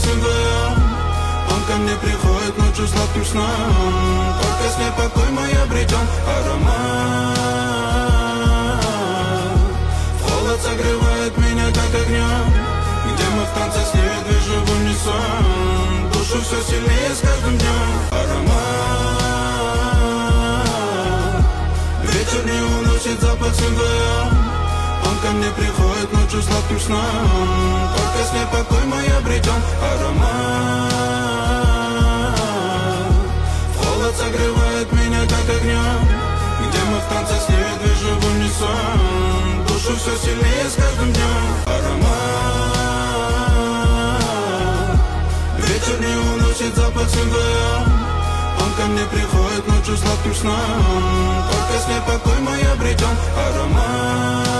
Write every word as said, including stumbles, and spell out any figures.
вдвоем. Он ко мне приходит ночью сладким сном, только с ней покой мой обретен. Аромат в холод согревает меня как огнем, где мы в танце с ней движем в унисон. Душу все сильнее с каждым днем. Аромат вечер не уносит запах с вдвоем. Он ко мне приходит ночью сладким сном, только с ней покой мой обретен. Аромат в холод согревает меня как огнем, где мы в танце с ней движем в унисон. Душу все сильнее с каждым днем. Аромат вечер не уносит запах с вдвоем. Он ко мне приходит ночью сладким сном, только с ней покой мой обретен. Аромат